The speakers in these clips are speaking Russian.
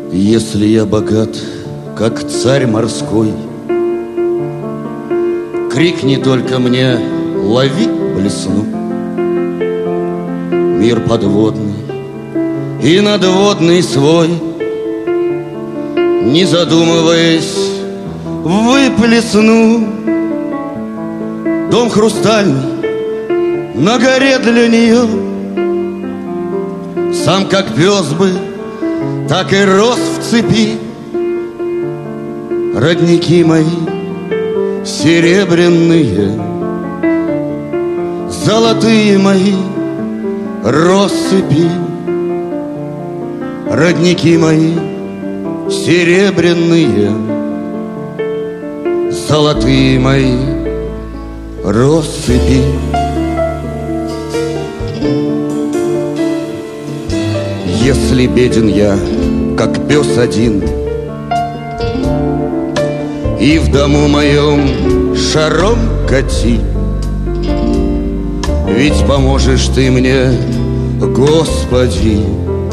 Если я богат, как царь морской, крикни только мне: лови, блесну. Мир подводный и надводный свой, не задумываясь, выплесну. Дом хрустальный на горе для нее, сам как пес бы, так и рос в цепи. Родники мои серебряные, золотые мои россыпи. Родники мои серебряные, золотые мои россыпи. Если беден я, как пес один, и в дому моем шаром кати, ведь поможешь ты мне, Господи,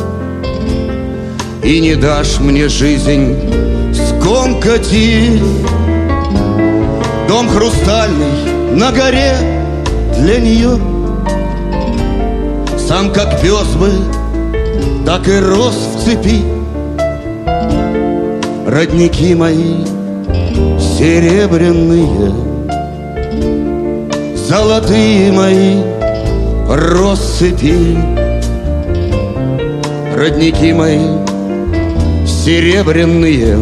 и не дашь мне жизнь скомкати. Дом хрустальный на горе для нее, сам как пес бы, так и рос в цепи. Родники мои серебряные, золотые мои россыпи. Родники мои серебряные,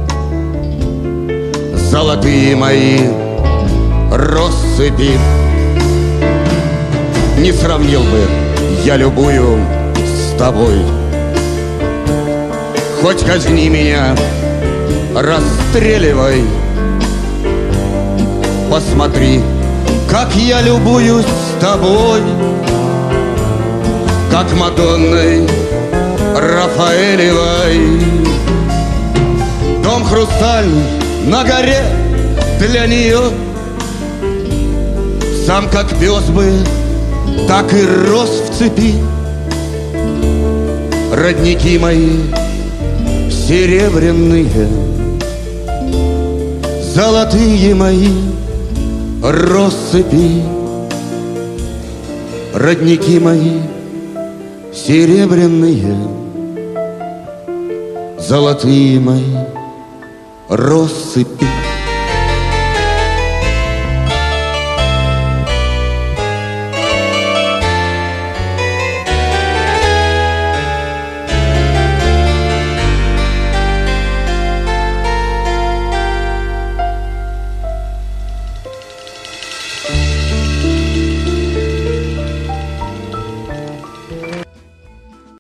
золотые мои россыпи. Не сравнил бы я любую с тобой, хоть казни меня, расстреливай. Посмотри, как я любуюсь с тобой, как Мадонной Рафаэлевой. Дом хрустальный на горе для нее, сам как пес бы, так и рос в цепи. Родники мои серебряные, золотые мои россыпи. Родники мои серебряные, золотые мои россыпи.